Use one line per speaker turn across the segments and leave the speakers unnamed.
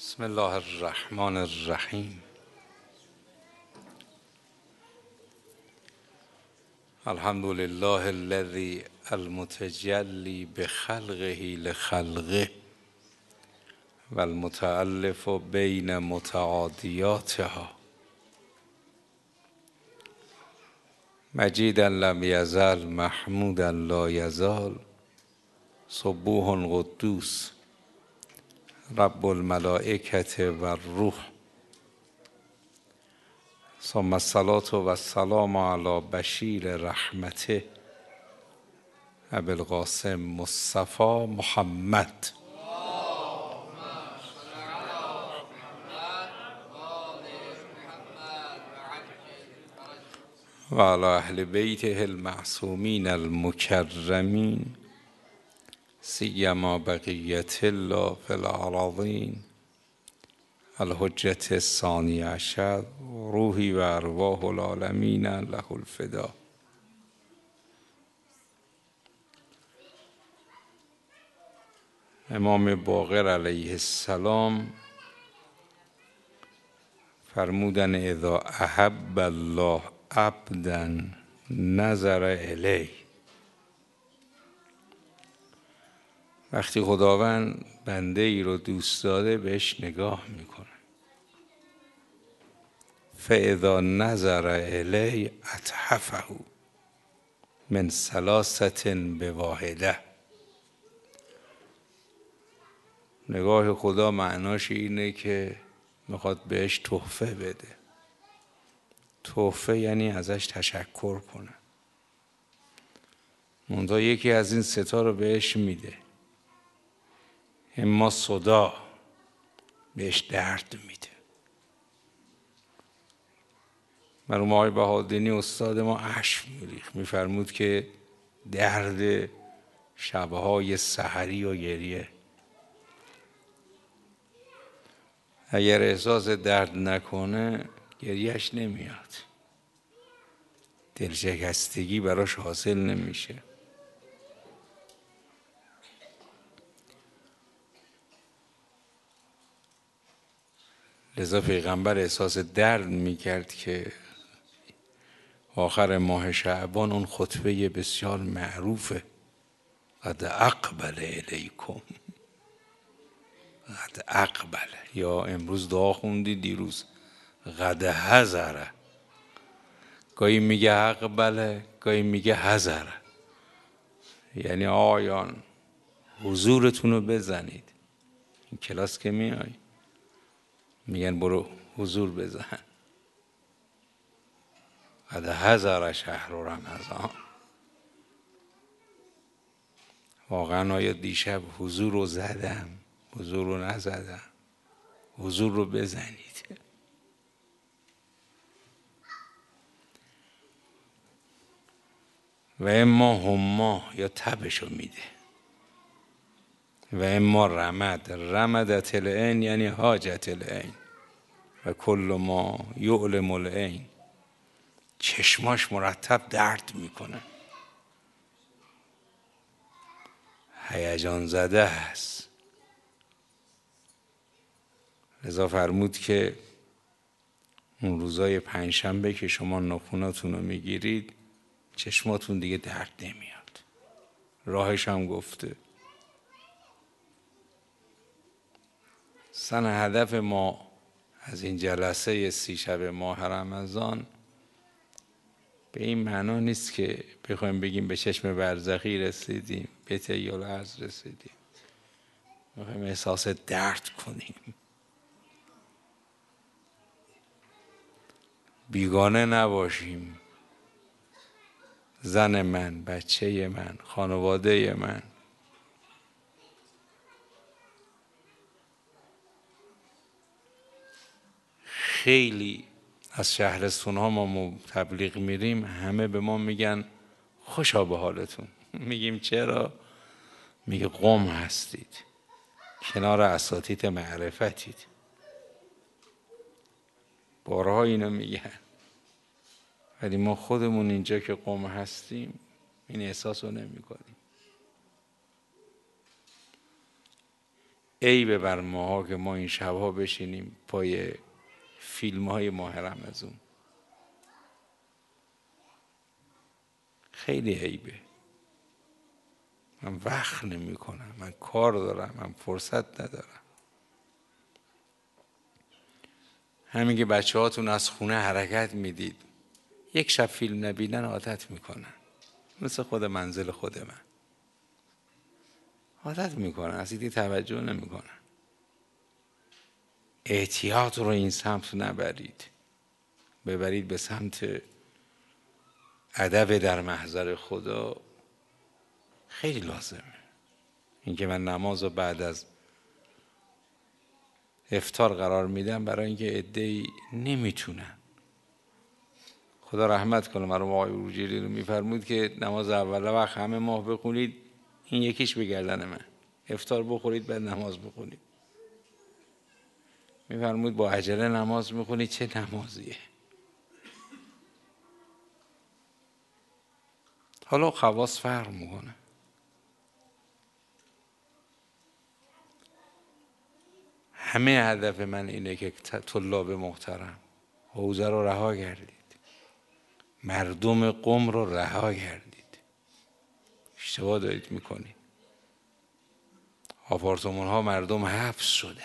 بسم الله الرحمن الرحیم. الحمد لله الذي المتجلی بخلقه لخلقه و المتألف بین متعادیاتها، مجیدا لم یزل محمودا لا یزال، سبوح قدوس رب الملائکة و الروح. ثم الصلاة و السلام علی بشیر رحمته ابی القاسم مصطفی محمد و علی اهل بیته المعصومین المکرمین، سیما بقیة الله فی الارضین، الحجة الثانی عشر، روحی و ارواح العالمین له الفدا. امام باقر علیه السلام فرمودن اذا احب الله عبدا نظر الیه. وقتی خداوند بنده ای رو دوست داره بهش نگاه میکنه. فاذا نظر الیه اتحفه من ثلاثة بواحده. نگاه خدا معناش اینه که میخواد بهش تحفه بده. تحفه یعنی ازش تشکر کنه. منتها یکی از این ستا رو بهش میده. اما صدا بهش درد میده. مرحوم آقای بهادینی استاد ما اشک میریخت، میفرمود که درد شبهای سحری و گریه، اگر احساس درد نکنه گریهش نمیاد، دلشکستگی براش حاصل نمیشه. لذا پیغمبر احساس درد میکرد که آخر ماه شعبان اون خطبه بسیار معروفه، قد اقبل الیکم، قد اقبل، یا امروز دعا خوندی دیروز قد حضر. گاهی میگه اقبله، گاهی میگه حضر، یعنی آیان حضورتون رو بزنید. این کلاس که میای میگن برو حضور بزن. قد حضر شهر رمضان. واقعا آیا دیشب حضور رو زدم؟ حضور رو نزدم؟ حضور رو بزنید. و اما هما، یا تبشو میده. و اما رمدت العین یعنی حاجت العین و کل ما یعلم العین. چشماش مرتب درد میکنه، هیجان زده است. لذا فرمود که اون روزای پنجشنبه که شما ناخوناتون رو میگیرید چشماتون دیگه درد نمیاد. راهش هم گفته. هدف ما از این جلسه 30 شب ماه رمضان به این معنا نیست که بخوایم بگیم به چشم برزخی رسیدیم، به طی الارض رسیدیم. میخوایم احساس درد کنیم، بیگانه نباشیم. زن من، بچه من، خانواده من. خیلی از شهرستون ها ما تبلیغ میریم، همه به ما میگن خوشا به حالتون. میگیم چرا؟ میگه قم هستید، کنار اساتید معرفتید. بارها اینو میگن، ولی ما خودمون اینجا که قم هستیم این احساس رو نمی کنیم. عیب بر ماها که ما این شبها بشینیم پای فیلم های ماه رمضان. خیلی عیبه. من وقت نمی کنم، من کار دارم، من فرصت ندارم. همین که بچه هاتون از خونه حرکت میدید یک شب فیلم نبینن عادت میکنن، مثل خود منزل خود من عادت میکنن، اصلا توجه نمیکنن. احتیاط رو این سمت نبرید، ببرید به سمت ادب در محضر خدا. خیلی لازمه. اینکه من نماز رو بعد از افطار قرار میدم برای اینکه عده‌ای نمیتونن. خدا رحمت کنه مرحوم آقای اروجیلی رو میفرمود که نماز اول وقت همه ماه بخونید، این یکیش به گردن من، افطار بخورید بعد نماز بخونید. میفرمود با عجله نماز میخونید، چه نمازیه؟ حالا خواص فرق میکنه. همه هدف من اینه که طلاب محترم حوزه رو رها کردید، مردم قم رو رها کردید. اشتباه دارید میکنید. آپارتمان ها مردم حبس شدن.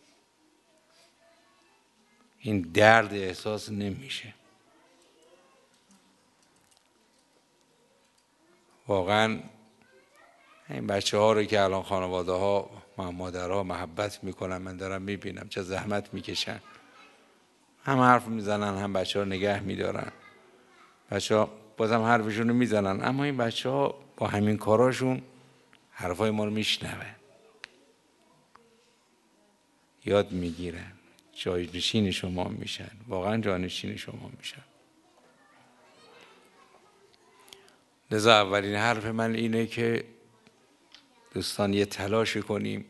این درد احساس نمیشه. واقعا این بچه ها رو که الان خانواده ها مادرها محبت میکنن، من دارم میبینم چه زحمت میکشن، هم حرف میزنن هم بچه ها نگه میدارن. بچه ها بازم حرفشون رو میزنن، اما این بچه ها با همین کاراشون حرفای ما رو میشنون، یاد میگیرن، جانشین شما میشن، واقعا جانشین شما میشن. لذا اولین حرف من اینه که دوستان یه تلاشی کنیم،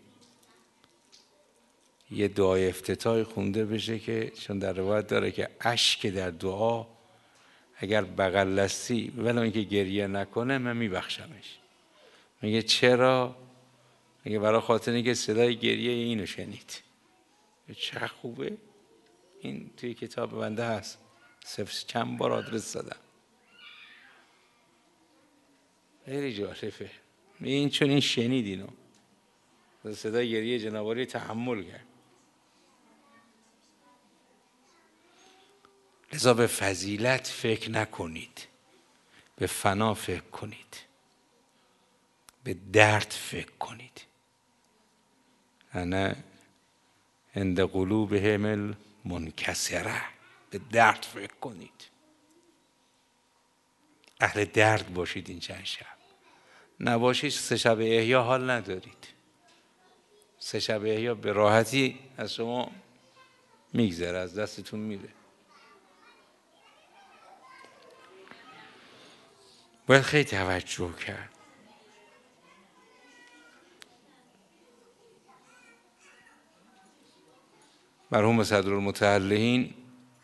یه دعای افتتاحی خونده بشه که چون در روایت داره که اشک در دعا اگر بغل دستی ولو اینکه گریه نکنه من میبخشمش. میگه چرا؟ میگه برای خاطر اینکه صدای گریه اینو شنید. چه خوبه این، توی کتاب بنده هست، چند بار آدرس دادم، خیلی جالبه. این چون این شنید اینو، صدای گریه جناب عالی تحمل کرد. لذا به فضیلت فکر نکنید، به فنا فکر کنید، به درد فکر کنید. انا عند قلوبهم المنکسره، به درد فکر کنید. اهل درد باشید این چند شب. نباشید 3 شب احیا حال ندارید. 3 شب احیا به راحتی از شما میگذره، از دستتون میره. باید خیلی توجه کرد. مرحوم صدرالمتعلقین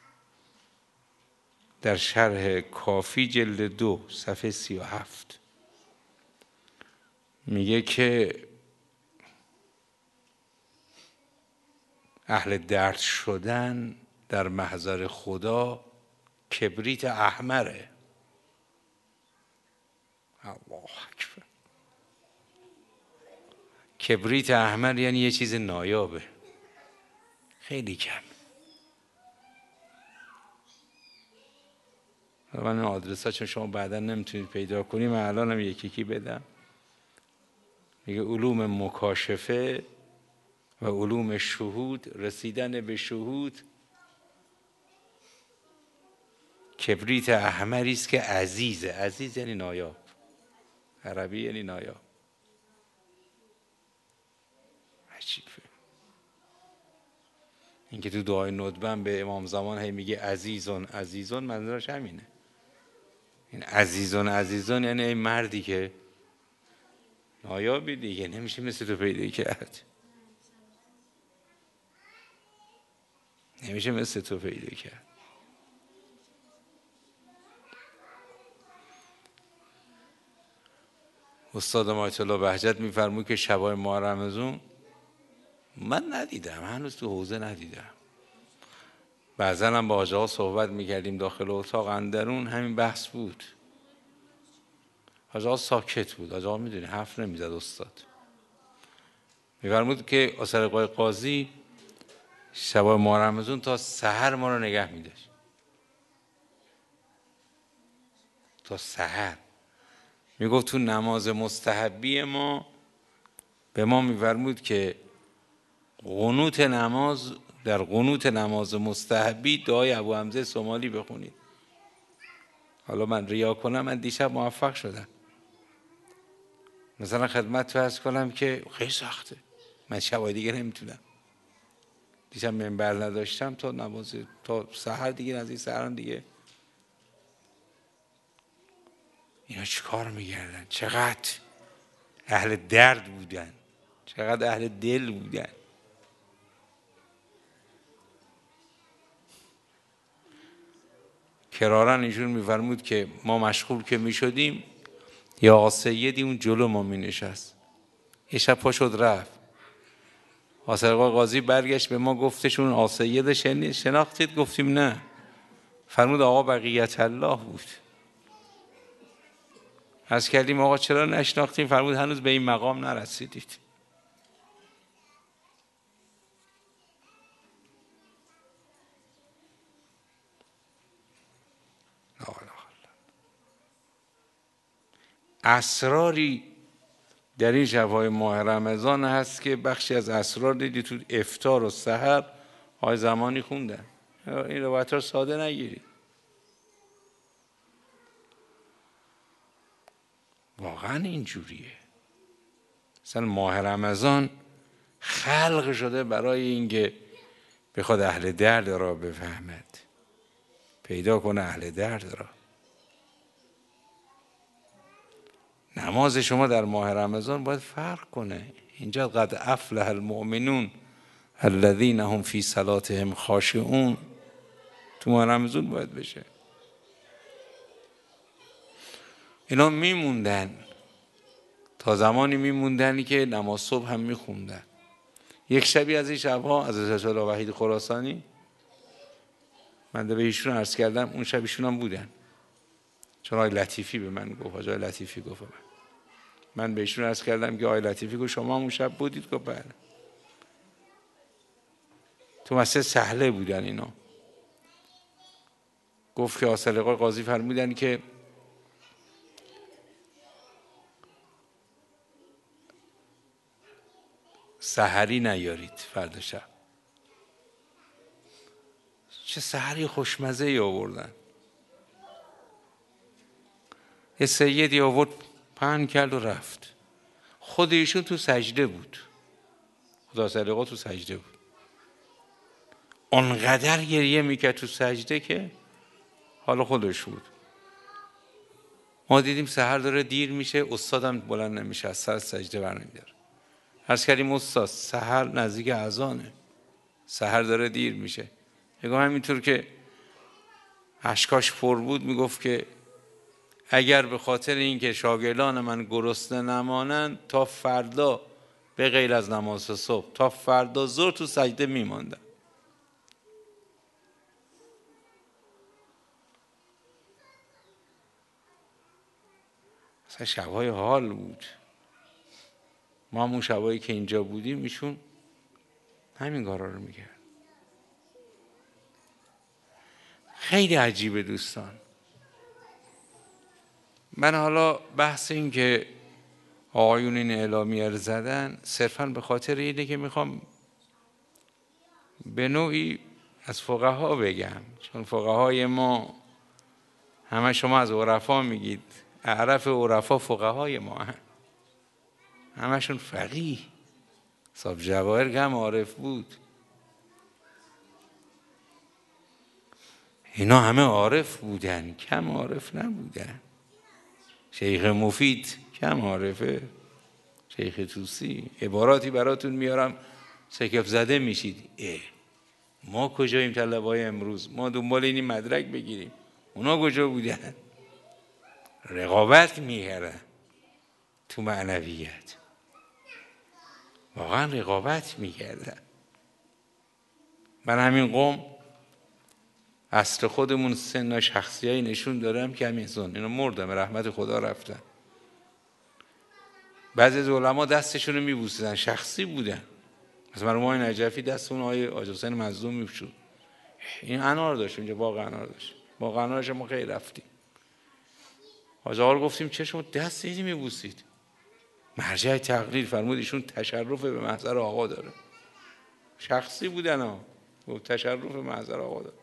در شرح کافی جلد 2 صفحه 37 میگه که اهل درد شدن در محضر خدا کبریت احمره. الله اکبر. کبریت احمر یعنی یه چیز نایابه، خیلی کم. من آدرس ها چون شما بعدا نمیتونید پیدا کنیم، من الان هم یکی بدم. میگه علوم مکاشفه و علوم شهود، رسیدن به شهود کبریت احمری است که عزیزه. عزیز یعنی نایاب، عربی یعنی نایاب. عجیبه. این که تو دعای ندبم به امام زمان هی میگه عزیزون عزیزون، منظورش همینه. این عزیزون عزیزون یعنی این مردی که نایابی دیگه، نمیشه مثل تو پیدا کرد، نمیشه مثل تو پیدا کرد. استاد آیت الله بهجت میفرمود که شبای ماه رمضان من ندیدم، هنوز تو حوزه ندیدم. بعضا هم با آجاها صحبت میکردیم داخل اتاق اندرون، همین بحث بود. آجاها ساکت بود، آجاها میدونی حرف نمیزد. استاد میفرمود که آسرقای قاضی شبای ماه رمضان تا سحر ما رو نگه میداشت، تا سحر. میگفت تو نماز مستحبی ما به ما میفرمود که قنوت نماز، در قنوت نماز مستحبی دعای ابو حمزه سومالی بخونید. حالا من ریا کنم، من دیشب موفق شدم مثلا خدمت تو عرض کنم که خیلی سخته، من شبای دیگه نمیتونم. دیشب منبر نداشتم تا نماز، تا سحر دیگه، نزدیک سحرم دیگه. اینا چی کار میگردن؟ چقدر اهل درد بودن، چقدر اهل دل بودن. کرارن ایشون میفرمود که ما مشغول که میشدیم یا آقا سیدی اون جلو ما مینشست، یه شب پا شد رفت. آسرقا قاضی برگشت به ما گفتشون آقا سید شناختید؟ گفتیم نه. فرمود آقا بقیت الله بود. عرض کردیم آقا چرا نشناختیم؟ فرمود هنوز به این مقام نرسیدید. اسراری در این شب‌های ماه رمضان هست که بخشی از اسرار دیدی تو افطار و سحر های زمانی خوندن. این روایت رو ساده نگیرید، واقعا اینجوریه. مثلا ماه رمضان خلق شده برای اینکه بخواد اهل درد را بفهمد، پیدا کنه اهل درد را. نماز شما در ماه رمضان باید فرق کنه. اینجا قد افلح المؤمنون الذین هم فی صلاتهم خاشعون، تو ماه رمضان باید بشه. اینا میموندن تا زمانی میموندنی که نماز صبح هم میخوندن. یک شبی از این شبها از حضرت وحید خراسانی من به ایشون عرض کردم، اون شب ایشون هم بودن، چون آقای لطیفی به من گفت، آقای لطیفی گفت من به ایشون عرض کردم که آقای لطیفی گفت شما اون شب بودید؟ گفت بله. تو مسجد سهله بودن اینا. گفت که آسرقای قاضی فرمودن که سحری نیارید فردا شب. چه سحری خوشمزه ای آوردن. یه سیدی آورد پهن کرد و رفت. خود ایشون تو سجده بود، خدا سرقا تو سجده بود، اونقدر گریه میکرد تو سجده که حالا خودش بود. ما دیدیم سحر داره دیر میشه، استادم بلند نمیشه، از سر سجده برنمیداره. عرض کردیم استاد سحر نزدیک اذانه، سحر داره دیر میشه. میگم همینطور که اشکاش پر بود میگفت که اگر به خاطر اینکه شاگردان من گرسنه نمانند تا فردا به غیر از نماز صبح تا فردا ظهر تو سجده میماندم. مثلا شبهای حال بود. ما همون شبایی که اینجا بودیم ایشون همین کارا رو میکرد. خیلی عجیبه دوستان. من حالا بحث این که آقایون این اعلامیه رو زدن صرفاً به خاطر اینه که میخوام به نوعی از فقها بگم، چون فقهای ما همه شما از عرفا میگید، اعرف عرفا فقهای ما همشون فقیه. صاحب جواهر کم عارف بود، اینا همه عارف بودن، کم عارف نبودن. شیخ مفید کم عارفه، شیخ توسی عباراتی براتون میارم سکف زده میشید. ما کجاییم طلبای امروز؟ ما دنبال این مدرک بگیریم، اونا کجا بودن؟ رقابت میکردن تو معنویت. واقعا رقابت میکردن. من همین قوم اصل خودمون سن شخصیایی نشون دارم که همین سن اینا مردن، رحمت خدا رفتن. بعضی از علما دستشون رو میبوسیدن، شخصی بودن. مثلا مرحوم نجفی دست اون آقای حاج حسین مظلوم میشد. این انار داشت اونجا، باغ انار داشت، باغ انارش ما خیلی رفتیم. حاج آقا رو گفتیم چه شما دست اینی میبوسید؟ مرجع تقلید فرمود ایشون تشرف به محضر آقا داره. شخصی بودن ها، گفت تشرف به محضر آقا داره.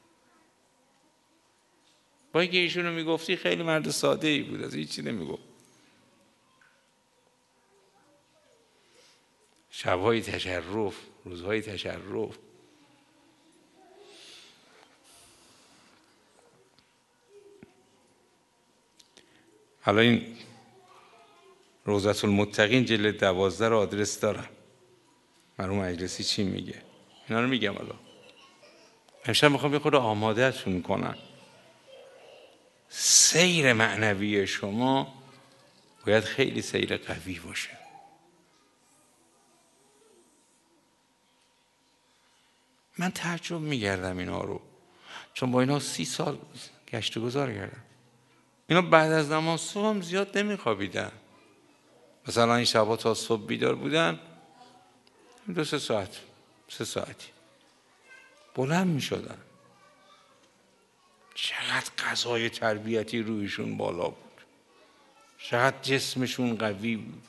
با اینکه ایشون رو میگفتی خیلی مرد ساده ای بود، از هیچی نمیگفت. شبهای تشرف، روزهای تشرف. حالا این روضة المتقین جلد 12 رو آدرس دارم. مرحوم مجلسی چی میگه؟ اینا رو میگم. حالا امشب میخوام یه خورده آماده‌تون کنم. سیر معنوی شما باید خیلی سیر قوی باشه. من تعجب میگردم اینا رو، چون با اینا 30 سال گشت و گذار کردم. اینا بعد از نماز صبح هم زیاد نمیخوابیدن. مثلا این شبا تا صبح بیدار بودن، 2-3 ساعت 3 ساعتی بلند میشدن. چقدر غذای تربیتی رویشون بالا بود، چقدر جسمشون قوی بود،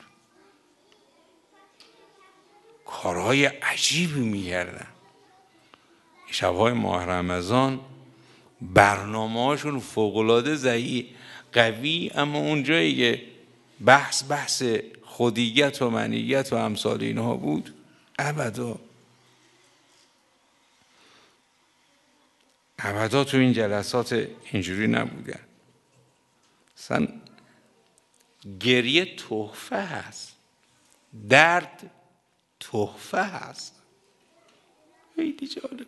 کارهای عجیبی میکردن. شبهای ماه رمضان برنامه‌هاشون فوق‌العاده قوی، اما اون جایی که بحث خودیت و منیت و امثال اینها بود ابدا تو این جلسات اینجوری نبودن. اصلا گریه تحفه هست، درد تحفه هست. خیلی جالب.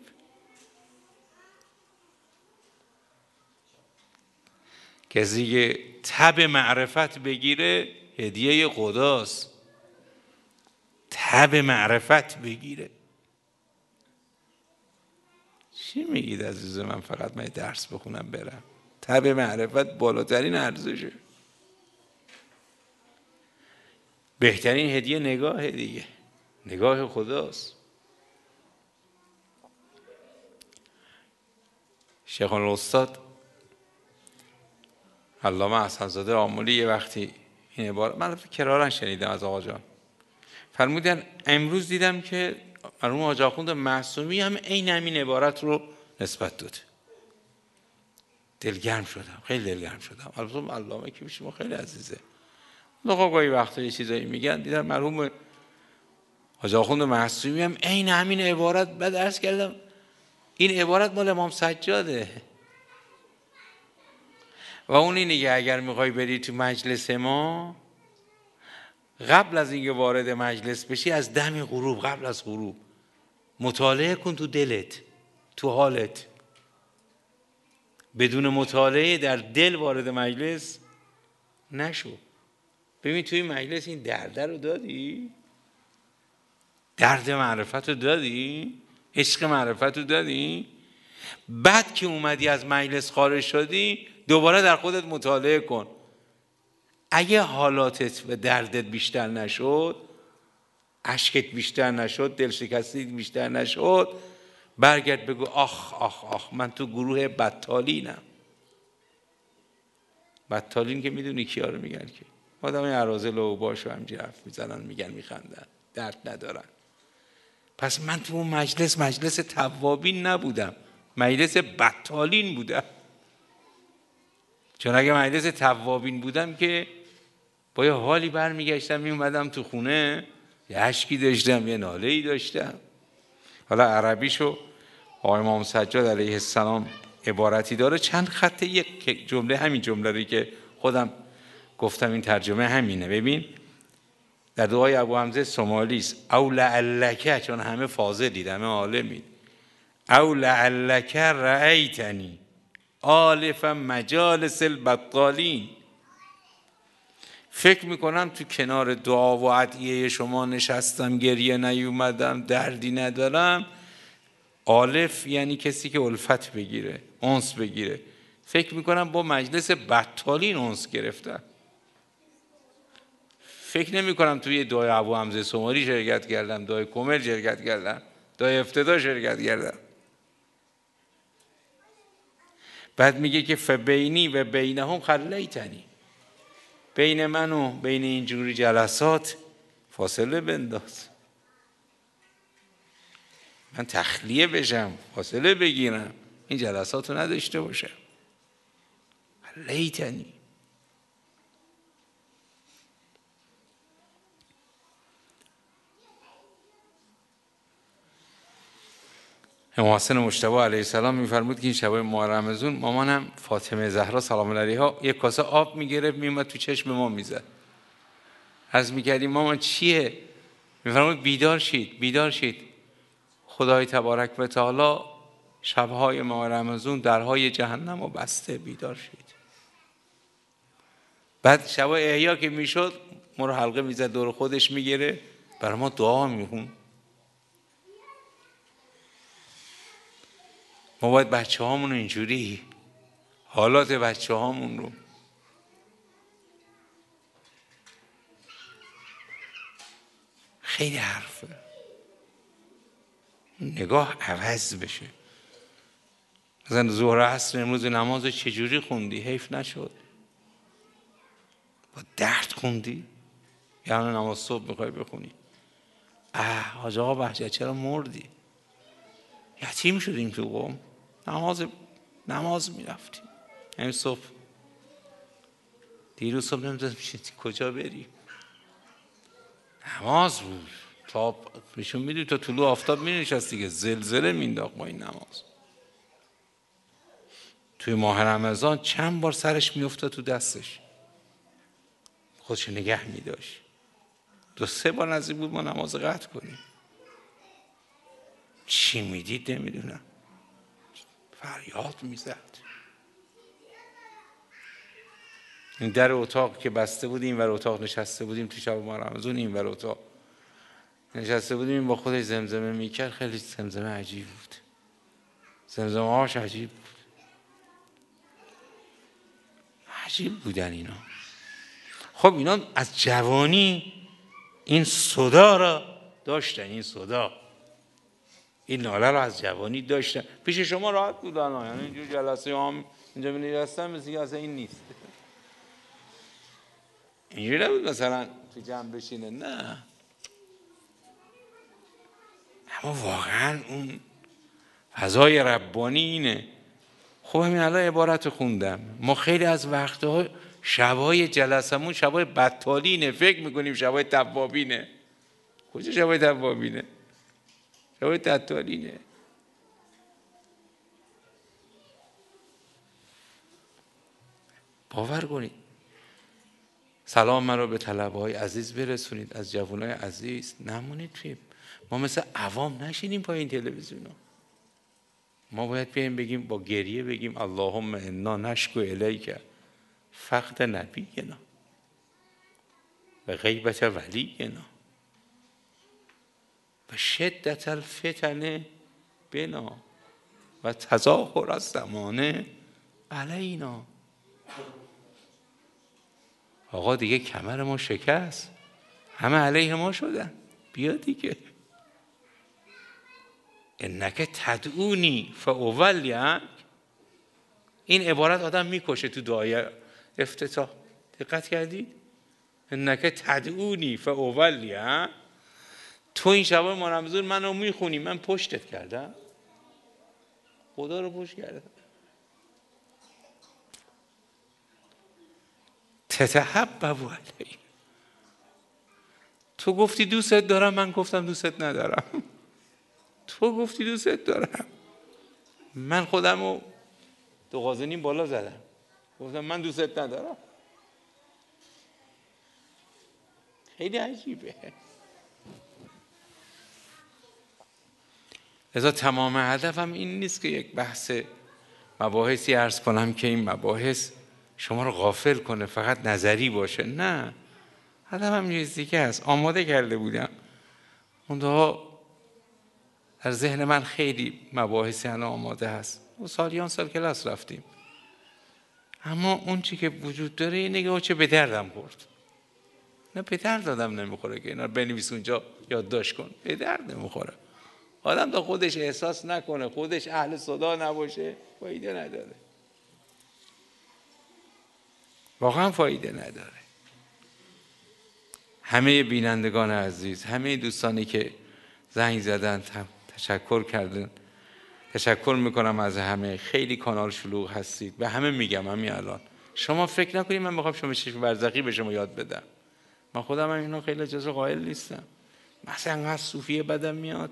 کسی که تب معرفت بگیره هدیه خداست. تب معرفت بگیره. چی میگید عزیز من؟ فقط من درس بخونم برم؟ تب معرفت بالاترین ارزشه. بهترین هدیه نگاه دیگه، نگاه خداست. شیخ الاستاد علامه حسن‌زاده آملی یه وقتی این عبارت من کرارن شنیدم از آقا جان، فرمودن امروز دیدم که مرحوم حاج آخوند معصومی هم عین همین عبارت رو نسبت داده. دلگرم شدم، خیلی دلگرم شدم. البته علامه که شما خیلی عزیزه، آقا گاهی وقتا یه چیزایی میگن، دیدم مرحوم حاج آخوند معصومی هم عین همین عبارت. بعد عرض کردم این عبارت مال امام سجاده و اون اینه که اگر میخوای بری تو مجلس ما، قبل از اینکه وارد مجلس بشی از دم غروب، قبل از غروب مطالعه کن تو دلت، تو حالت. بدون مطالعه در دل وارد مجلس نشو. ببین توی مجلس این درد رو دادی؟ درد معرفت رو دادی؟ عشق معرفت رو دادی؟ بعد که اومدی از مجلس خارج شدی دوباره در خودت مطالعه کن. اگه حالاتت و دردت بیشتر نشد، اشکت بیشتر نشد، دلشکستیت بیشتر نشد، برگرد بگو آخ آخ آخ من تو گروه بدتالینم. بدتالین که میدونی کیا رو میگن؟ که آدم اراذل و باش و همینجوری حرف میزنن، میگن میخندن، درد ندارن. پس من تو اون مجلس توابین نبودم، مجلس بدتالین بودم. چون اگه مجلس توابین بودم که با یه حالی برمیگشتم میومدم تو خونه، یه اشکی داشتم، یه ناله‌ای داشتم. حالا عربیشو آقای امام سجاد علیه السلام عبارتی داره، چند خط، یک جمله، همین جمله رو که خودم گفتم این ترجمه همینه. ببین در دعای ابو حمزه سومالی است، او لعلک، چون همه فاضلید، همه عالمید، او لعلک رأیتنی آلف مجالس البطالین فکر میکنم تو کنار دعا و ادعیه شما نشستم، گریه نیومدم، دردی ندارم. آلف یعنی کسی که الفت بگیره، انس بگیره. فکر میکنم با مجلس بطالین انس گرفتم. فکر نمی کنم توی دعای ابو حمزه سماری شرکت کردم، دعای کمل شرکت کردم، دعای افتدا شرکت کردم. بعد میگه که فبینی و بینهم خلیتنی، بین من و بین اینجوری جلسات فاصله بنداز، من تخلیه بشم، فاصله بگیرم، این جلسات رو نداشته باشم. خلیتنی. امام حسن مجتبی علیه السلام میفرمود که این شبای ماه رمضان مامانم فاطمه زهرا سلام الله علیها یک کاسه آب میگرفت میومد تو چشم ما میزد. عرض میکردیم مامان چیه؟ میفرمود بیدار شید، بیدار شید، خدای تبارک و تعالی شبهای ماه رمضان درهای جهنم رو بسته، بیدار شید. بعد شبای احیا که میشد ما رو حلقه میزد، دور خودش میگیره، برای ما دعا میخون. ما باید بچه هامون رو اینجوری، حالات بچه هامون رو خیلی حرفه، نگاه عوض بشه. مثلا ظهر عصر امروز نماز چجوری خوندی؟ حیف نشد؟ با درد خوندی؟ یعنی نماز صبح میخوای بخونی؟ حاج آقا بهجت چرا مردی؟ یتیم شدیم تو قوم، نماز میرفتیم. این صبح دیروز صبح نمیدونم کجا بری، نماز بود. تا میشون میدونی تا طلوع آفتاب مینشست دیگه، زلزله مینداخت با این نماز. توی ماه رمضان چند بار سرش میافتاد تو دستش، خودش نگه میداشت. 2-3 بار نزدیک بود ما نماز قطع کنیم. چی میدید نمیدونم، فریاد میزد. این در اتاق که بسته بودیم، این ور اتاق نشسته بودیم تو شب ماه رمضان، این ور اتاق نشسته بودیم، با خودش زمزمه میکرد. خیلی زمزمه عجیب بود، زمزمه هاش عجیب بود، عجیب بودن اینا. خب اینا از جوانی این صدا را داشتن، این صدا، این ناله را از جوانی داشتن. پیش شما راحت بودن، یعنی اینجور جلسه هم اینجا می‌نشستن مثل که اصلا این نیست، اینجوری نبود مثلا تو جمع بشینه، نه. اما واقعا اون فضای ربانی اینه. خب همین الان عبارت خوندم، ما خیلی از وقتها شبای جلسمون شبای بطالینه، فکر میکنیم شبای توابینه. کجا شبای توابینه؟ شبای بطالینه. باور کنید. سلام من رو به طلبه‌های عزیز برسونید، از جوانای عزیز نمونید توی، ما مثل عوام نشینیم پای این تلویزیونا. ما باید بگیم با گریه بگیم اللهم انا نشکو الیک فقد نبینا و غیبت ولینا و شدت الفتن بنا و تظاهر الزمان علینا. آقا دیگه کمر ما شکست، همه علیه ما شدن، بیا دیگه. انک تدعونی فاولیک، این عبارت آدم میکشه تو دعای افتتاح، دقت کردید؟ انک تدعونی فاولیک، تو این شبای ماه رمضان منو میخونی، من پشتت کردم، خدا رو پشت کردم. تتحبب علی، تو گفتی دوستت دارم، من گفتم دوستت ندارم. تو گفتی دوستت دارم، من خودم رو 2 غازنین بالا زدم، گفتم من دوستت ندارم. خیلی عجیبه. لذا تمام هدفم این نیست که یک بحث مباحثی عرض کنم که این مباحث شما رو غافل کنه، فقط نظری باشه، نه. بعدم هم یه دیگه هست، آماده کرده بودم منتها در ذهن من خیلی مباحثی الان آماده هست و سالیان سال کلاس رفتیم، اما اون چی که وجود داره اینه که چه به دردم خورد. نه به درد آدم نمیخوره که اینا بنویس اونجا یادداشت کن، به درد نمیخوره. آدم تا خودش احساس نکنه، خودش اهل صدا نباشه، فایده نداره، واقعا فایده نداره. همه بینندگان عزیز، همه دوستانی که زنگ زدن تشکر کردن، تشکر میکنم از همه. خیلی کانال شلوغ هستید، به همه میگم همین الان، شما فکر نکنید من میخوام شما چشم برزخی به شما یاد بدم، من خودم هم اینو خیلی جزو قائل نیستم. مثلا انقدر صوفیه بدم میاد،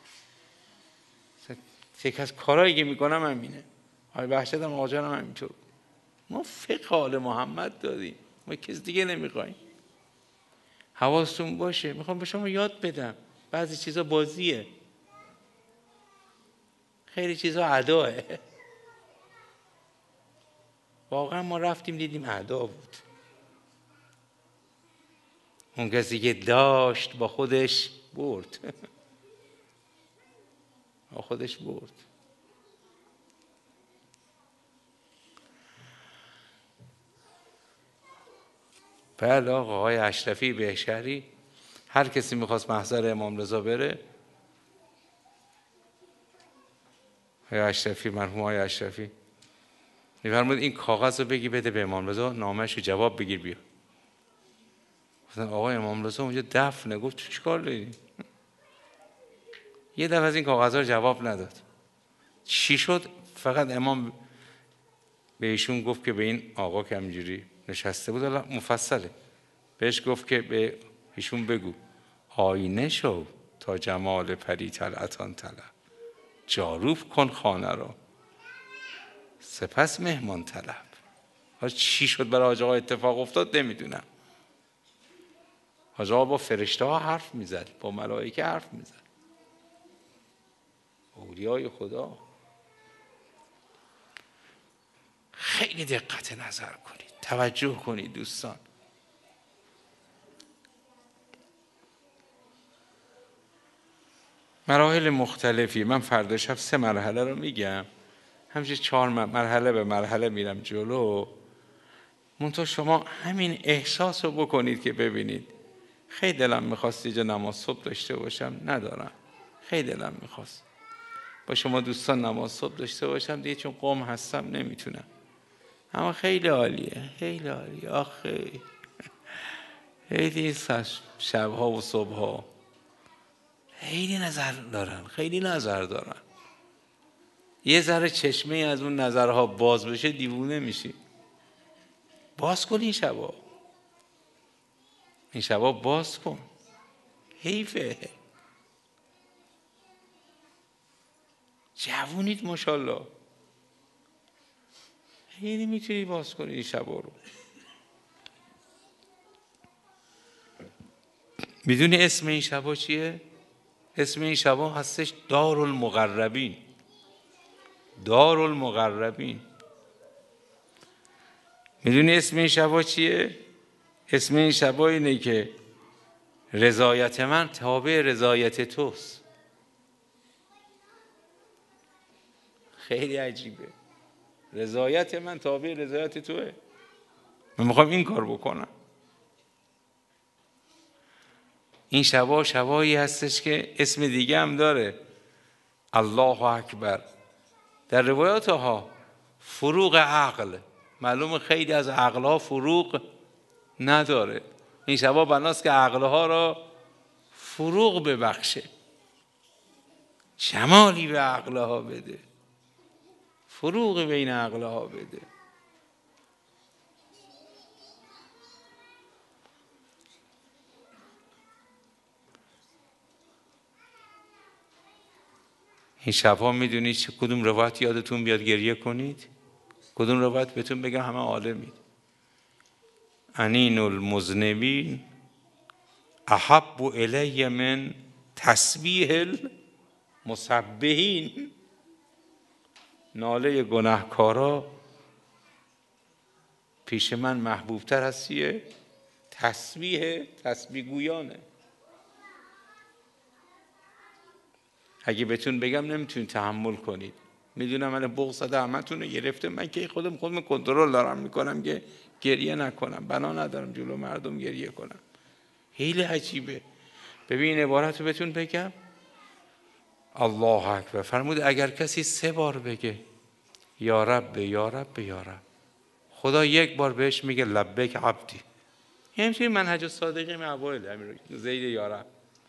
یکی از کارهایی که میکنم همینه. آقای بهشت هم آقا هم همینطور. ما فقه آل محمد دادیم، ما کسی دیگه نمیخوایم. حواستون باشه، میخوام به شما یاد بدم بعضی چیزا بازیه، خیلی چیزا اداه. واقعا ما رفتیم دیدیم ادا بود. اون کسی که داشت با خودش برد. با خودش برد. بله آقای اشرفی بهشهری، هر کسی میخواست محضر امام رضا بره، آقای اشرفی، مرحوم آقای اشرفی میفرمود این کاغذ رو بگی بده به امام رضا، نامش رو جواب بگیر بیا. گفتن آقای امام رضا اونجا دفنه. گفت تو چیکار داری؟ یه دفعه از این کاغذها رو جواب نداد. چی شد؟ فقط امام به ایشون گفت که به این آقا که همینجوری نشسته بود، الان مفصله، بهش گفت که به ایشون بگو آینه شو تا جمال پری طلعتان طلب، جاروب کن خانه را سپس مهمان طلب. چی شد برای حاج آقا اتفاق افتاد نمیدونم. حاج آقا با فرشته ها حرف میزد، با ملائکه حرف میزد، اولیای خدا. خیلی دقت نظر کنید، توجه کنید دوستان. مراحل مختلفی، من فردا شب 3 مرحله رو میگم، همچنین 4 مرحله به مرحله میرم جلو. منتها شما همین احساس رو بکنید که ببینید خیلی دلم میخواست اینجا نماز صبح داشته باشم، ندارم، خیلی دلم میخواست با شما دوستان نماز صبح داشته باشم دیگه، چون قوم هستم نمیتونم. اما خیلی عالیه، خیلی عالیه. آخه خیلی شبها و صبحها خیلی نظر دارن، خیلی نظر دارن. یه ذره چشمه از اون نظرها باز بشه دیوونه میشی. باز کن این شبا، این شبا باز کن، حیفه. جوونید ماشاءالله، خیلی میتونی باز کنی این شبا رو. میدونی اسم این شبا چیه؟ اسم این شبا هستش دارالمقربین. دارالمقربین. میدونی اسم این شبا چیه؟ اسم این شبا اینه که رضایت من تابع رضایت توست. خیلی عجیبه، رضایت من تابع رضایت توه. من میخوام این کار بکنم. این شبا شبایی هستش که اسم دیگه هم داره، الله اکبر. در روایات ها فروغ عقل، معلومه خیلی از عقلها فروغ نداره. این شبا بناست که عقلها را فروغ ببخشه، جمالی به عقلها بده، فروغ بین عقلها بده. این شبها میدونید چه کدوم روایت یادتون بیاد گریه کنید؟ کدوم روایت بهتون بگم همه عالمید؟ انین المذنبین احب الی من تسبیح المسبحین. ناله گناهکارا پیش من محبوبتر از چیه؟ تسبیح گویانه. اگه بهتون بگم نمیتونید تحمل کنید. میدونم من بغض زده همتون رو گرفته، من که خودم کنترل دارم میکنم که گریه نکنم، بنا ندارم جلو مردم گریه کنم. خیلی عجیبه. ببین عبارت رو بهتون بگم، الله اکبر فرمود اگر کسی 3 بار بگه یا رب یا رب یا رب، خدا 1 بار بهش میگه لبیک عبدی. همچنین منهج صادقی اوایل همین زید یا رب.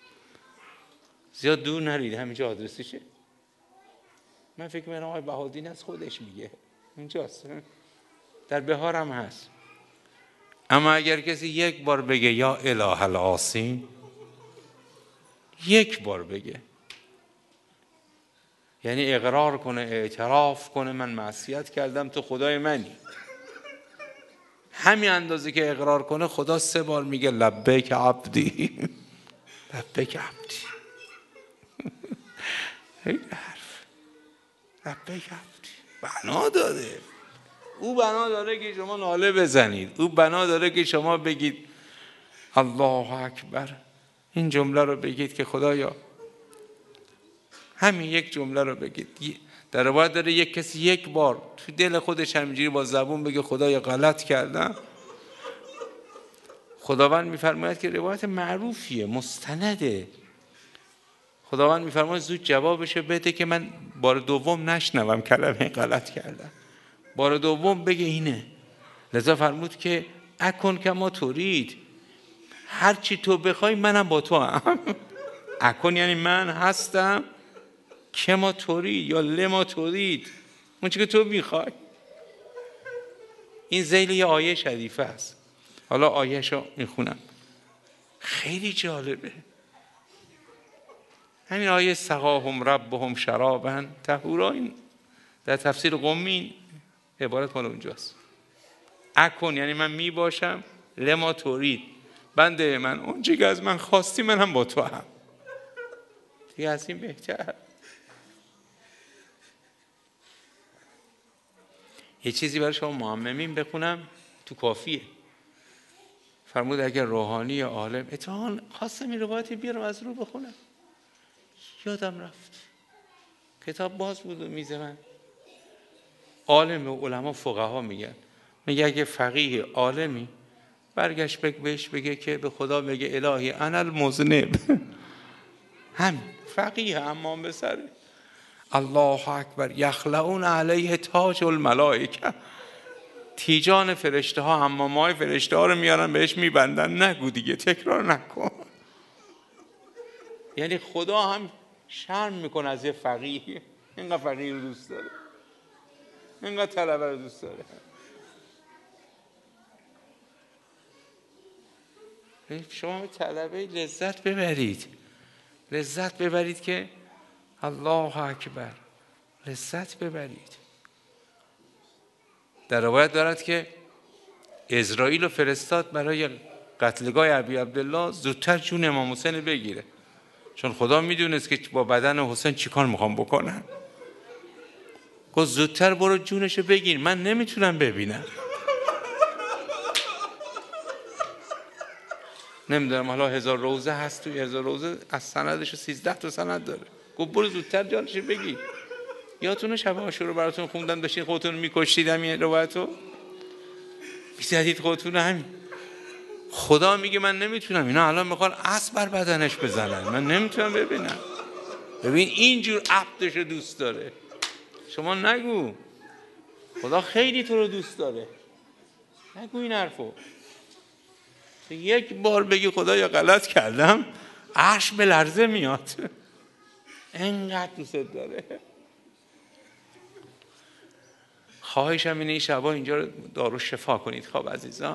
زیاد دور نرید، همینجا آدرسشه. من فکر می‌کنم آقای بهادین از خودش میگه، اینجاست، در بهار هم هست. اما اگر کسی 1 بار بگه یا اله العاصین، 1 بار بگه، یعنی اقرار کنه، اعتراف کنه من معصیت کردم، تو خدای منی. همین اندازه که اقرار کنه، خدا 3 بار میگه لبیک عبدی. لبیک عبدی. این حرف لبیک عبدی بنا داره. او بنا داره که شما ناله بزنید، او بنا داره که شما بگید الله اکبر. این جمله رو بگید که خدایا، همین یک جمله رو بگید. در روایت داره یک کسی 1 بار تو دل خودش همینجوری با زبون بگه خدایا غلط کردم، خداوند میفرماید که روایت معروفیه، مستنده، خداوند میفرماید زود جوابشو بده که من بار دوم نشنوم کلمه غلط کردم، بار دوم بگه اینه. لذا فرمود که اکن کما ترید، هر چی تو بخوای منم با تو هم. اکن یعنی من هستم، کما ترید یا لما ترید، اون چی که تو میخوای. این ذیل یه آیه شریفه است. حالا آیه‌شو میخونم، خیلی جالبه. همین آیه سقاهم ربهم شرابا طهورا، این در تفسیر قمی عبارت مال اونجاست. اکن یعنی من می باشم، لما ترید بنده من اون چیزی که از من خواستی من هم با تو هم. دیگه از این بهتر. یه چیزی برای شما معممین بخونم تو کافیه. فرمود اگر روحانی عالم، اتفاقا خواستم این روایتی بیارم از رو بخونم، یادم رفت، کتاب باز بود و میز من. عالم و علما فقها میگه اگه فقیه عالمی برگشت بهش بگه که به خدا بگه الهی انا المذنب، هم فقیه امام به سره، الله اکبر یخلعون علیه تاج الملائکه، تیجان فرشته ها، حمام‌های فرشته ها رو میارن بهش میبندن. نگو دیگه، تکرار نکن. یعنی خدا هم شرم میکنه از یه فقیه، اینقدر فقیه رو دوست داره، اینقدر طلبه رو دوست داره. شما طلبه لذت ببرید، لذت ببرید که الله اکبر، لذت ببرید. در روایت دارد که اسرائیل رو فرستاد برای قتلگاه ابی عبدالله زودتر جون امام حسین بگیره، چون خدا میدونست که با بدن حسین چیکار میخوام بکنن. گفت زودتر برو جونشو بگیر، من نمیتونم ببینم. نمیدونم حالا 1000 روزه هست، توی 1000 روزه از سندش 13 تا سند داره. گفت برو زودتر جانشو بگیر. یادتونه شب عاشورا براتون خوندم، داشتین خودتون میکشید، همین روایتو میزدید خودتون. همین خدا میگه من نمیتونم، اینا الان میخوان اسب بر بدنش بزنن، من نمیتونم ببینم. ببین اینجور عبدشو دوست داره. شما نگو، خدا خیلی تو رو دوست داره، نگو این حرفو. 1 بار بگی خدایا غلط کردم، عرش به لرزه میاد، انقدر دوست داره. خواهشم اینه این شبا اینجا رو دارو شفا کنید. خب عزیزان،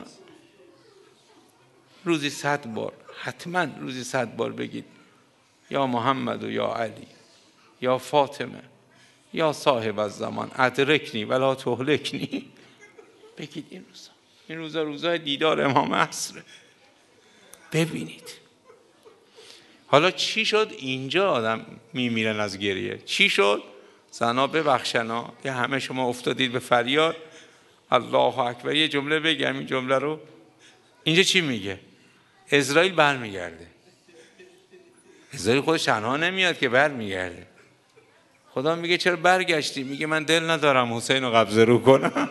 روزی 100 بار، حتما روزی 100 بار بگید یا محمد و یا علی یا فاطمه یا صاحب الزمان ادرکنی ولا تهلکنی. بگید این روزا، این روزا روزای دیدار امام عصر. ببینید حالا چی شد اینجا آدم میمیرن از گریه. چی شد؟ زنا ببخشنا، یه همه شما افتادید به فریاد الله اکبر. یه جمله بگم، این جمله رو، اینجا چی میگه؟ اسرائیل برمیگرده. اسرائیل خودش تنها نمیاد که برمیگرده. خدا میگه چرا برگشتی؟ میگه من دل ندارم حسین رو قبضه رو کنم.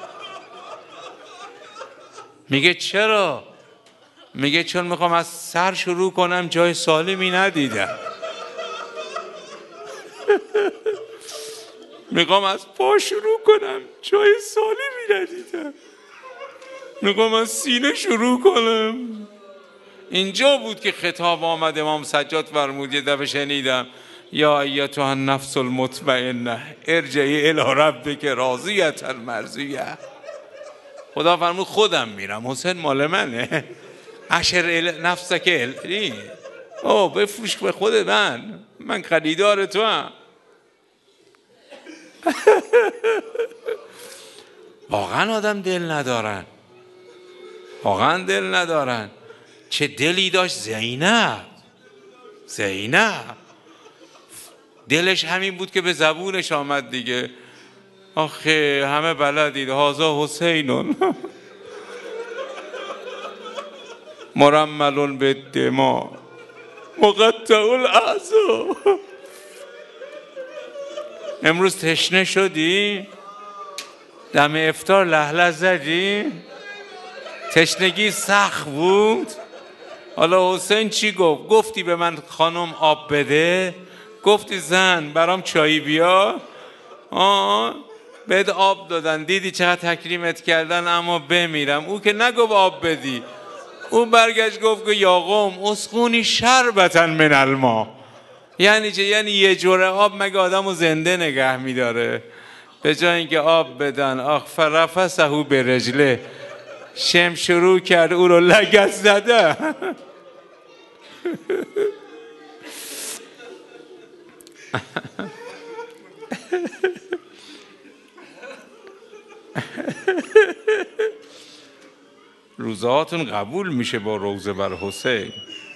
میگه چرا؟ میگه چون میخوام از سر شروع کنم، جای سالمی ندیدم. میخوام از پا شروع کنم، جای سالمی ندیدم. میخوام از سینه شروع کنم. اینجا بود که خطاب آمد. امام سجاد فرمود، یه دفعه شنیدم، یا ایتها النفس المطمئنه ارجعی الی ربک راضیة مرضیة. خدا فرمود خودم میرم، حسین مال منه. اشر نفسک الی، بفروش به خود من خریدار تو هم. واقعا آدم دل ندارن، واقعا دل ندارن. چه دلی داشت زینب دلش همین بود که به زبونش آمد دیگه. آخه همه بلدید هازا حسینون مرمل بالدماء مقطع الاعضاء. امروز تشنه شدی؟ دم افطار لهله زدی؟ تشنگی سخت بود؟ حالا حسین چی گفت؟ گفتی به من خانم آب بده؟ گفتی زن برام چایی بیا؟ بهت آب دادن، دیدی چقدر تکریمت کردن، اما بمیرم. او که نگفت آب بدی، او برگشت گفت که یا قوم اسقونی شربتا من الماء. یعنی چه؟ یعنی یه جوره آب مگه آدمو زنده نگه میداره؟ به جای اینکه آب بدن، فرفسه به رجله، شم شروع کرد او رو لگد زده. روزهاتون قبول میشه با روزه بر حسین.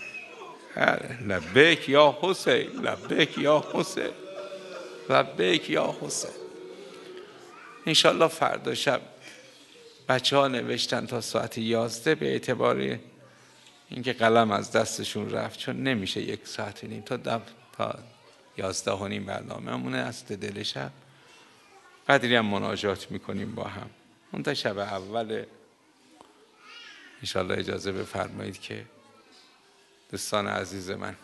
لبیک یا حسین، لبیک یا حسین، لبیک یا حسین. انشالله فردا شب بچه ها نوشتن تا ساعت 11 به اعتبار اینکه قلم از دستشون رفت، چون نمیشه 1 ساعت و نیم تا 11:30 برنامه همونه. است دل شب قدری هم مناجات میکنیم با هم. اون تا شب اول انشالله اجازه بفرمایید که دوستان عزیز من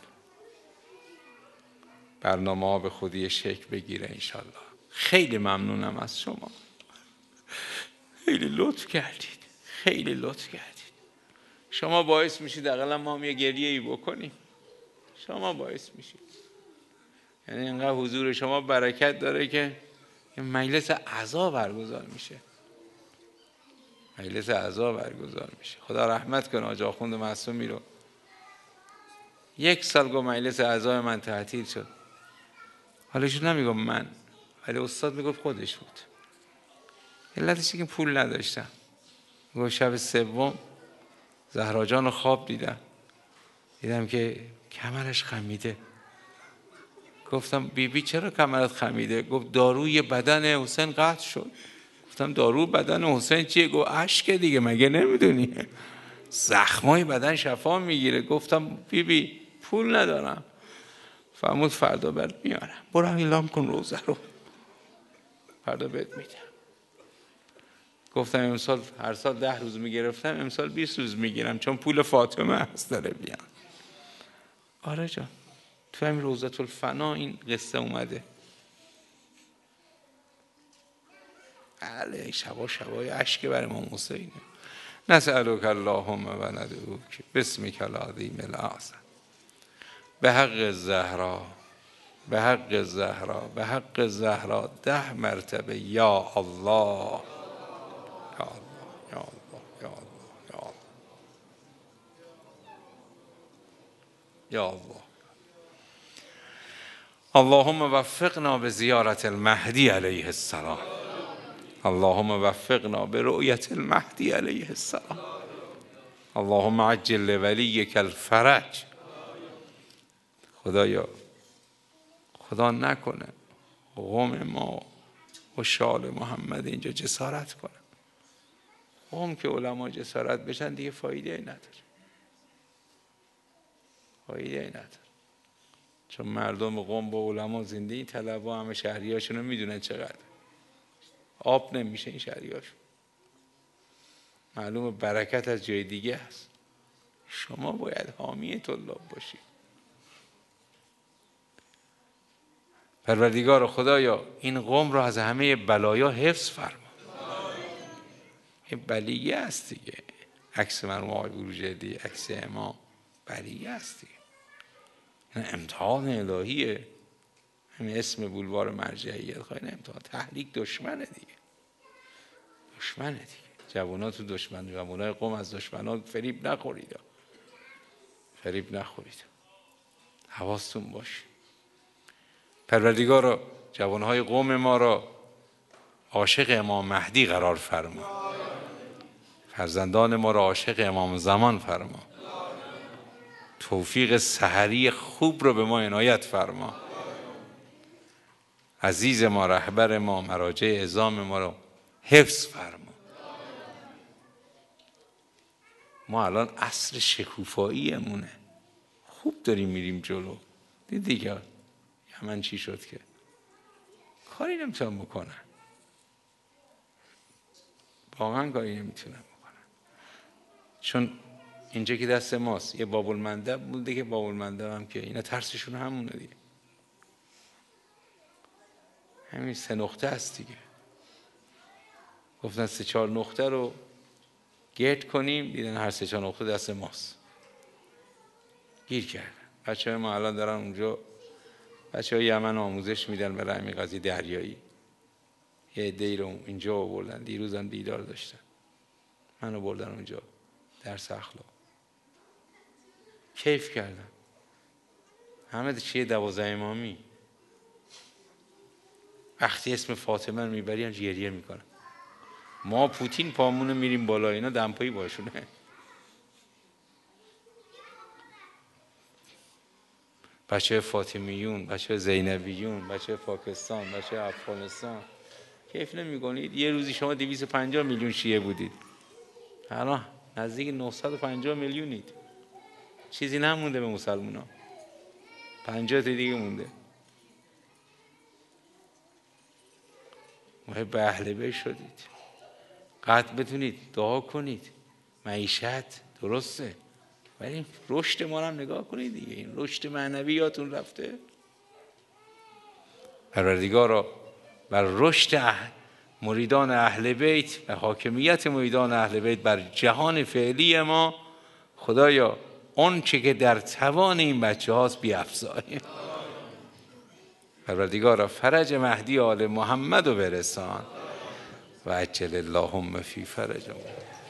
برنامه ها به خودی شکل بگیره انشالله. خیلی ممنونم از شما، خیلی لطف کردید، خیلی لطف کردید. شما باعث میشید اقلا ما هم یه گریه ای بکنیم. شما باعث میشید، یعنی اینقدر حضور شما برکت داره که مجلس اعضا برگزار میشه، مجلس اعضا برگزار میشه. خدا رحمت کنه حاج آخوند معصومی رو. 1 سال گفت مجلس اعضای من تعطیل شد. حالشون نمیگم من، ولی استاد میگفت خودش بود. علتش که پول نداشتم. گفت شب 3 زهرا جان رو خواب دیدم که کمرش خمیده. گفتم بی چرا کمرت خمیده؟ گفت داروی بدن حسین قطع شد. گفتم دارو بدن حسین چیه؟ گفت اشک دیگه، مگه نمیدونی زخمای بدن شفا میگیره. گفتم بی پول ندارم. فرمود فردا برات میارم، برو اعلام کن روزه رو، فردا بهت میدم. گفتم امسال هر سال 10 روز میگرفتم، امسال 20 روز میگیرم، چون پول فاطمه هست داره بیان. آره جان، تو همین روضة الفنا این قصه اومده. بله، شبای اشک بر امام حسینه. نسألک اللهم و ندعوک باسمک العظیم الاعظم به حق الزهرا، به حق الزهرا، به حق الزهرا 10 مرتبه یا الله، یا الله، یا الله، یا الله، یا الله، یا الله. اللهم وفقنا به زیارت المهدی علیه السلام، اللهم وفقنا به رؤیت المهدی علیه السلام، اللهم عجل لولیک الفرج. خدایا، خدا نکنه قوم ما و شال محمد اینجا جسارت کنه. قوم که علما جسارت بشن دیگه فایده نداره، فایده نداره. چون مردم قوم با علما زندگی طلب و همه شهریاشون رو میدونن چقدر آب نمیشه این شهریاشون. معلومه برکت از جای دیگه هست. شما باید حامی طلاب باشید. پروردگار خدایا این قوم را از همه بلایا حفظ فرما. این بلیه است دیگه. عکس مرحوم آقای بروجردی، عکس امام، بلیه است دیگه. این امتحان الهیه. همین اسم بولوار مرجعیت خواهی امتحان. تحریک دشمنه دیگه، دشمنه دیگه. جوونا تو دشمن، جوانای قوم از دشمنا فریب نخورید، فریب نخورید، حواستون باشه. پروردگارا جوانهای قوم ما را عاشق امام مهدی قرار فرما، فرزندان ما را عاشق امام زمان فرما، توفیق سحری خوب رو به ما عنایت فرما. عزیز ما، رهبر ما، مراجع عظام ما را حفظ فرما. ما الان عصر شکوفایی امونه، خوب داریم میریم جلو. دیدی که یمن چی شد که کاری نمیتونم بکنن، واقعا کاری نمیتونم بکنن. چون اینجا که دست ماست، یه باب المندب بوده که باب المندب هم که اینا ترسشون همونه دیگه، همین 3 نقطه است دیگه. گفتن 3-4 نقطه رو گرد کنیم، دیدن هر 3-4 نقطه دست ماست، گیر کردن. بچه‌های ما الان دارن اونجا، بچه‌های یمن آموزش میدن برای همین قضیه دریایی. یه عده‌ای رو اینجا آوردن، دیروز هم دیدار داشتن، منو بردن اونجا درس اخلاق، کیف کردن. همه چیه 12 امامی، وقتی اسم فاطمه رو میبری هم گریه میکنن. ما پوتین پامونو میریم بالا، اینا دمپایی باشونه. بچه فاطمیون، بچه زینبیون، بچه پاکستان، بچه افغانستان، کیف نمی‌کنید؟ یه روزی شما 250 میلیون شیعه بودید، الان نزدیک 950 میلیونید. چیزی نمونده به مسلمونا، 50 تا دیگه مونده. محب اهل بیت شدید، قد بتونید دعا کنید، معیشت درسته، ولی رشد ما هم نگاه کنید دیگه، این رشد معنویاتون رفته. پروردگارا بر رشد مریدان اهل بیت و حاکمیت مریدان اهل بیت بر جهان فعلی ما خدایا اون چه که در توان این بچه هاست بیافزای. پروردگارا فرج مهدی آل محمد رو برسان و عجل اللهم فی فرجهم.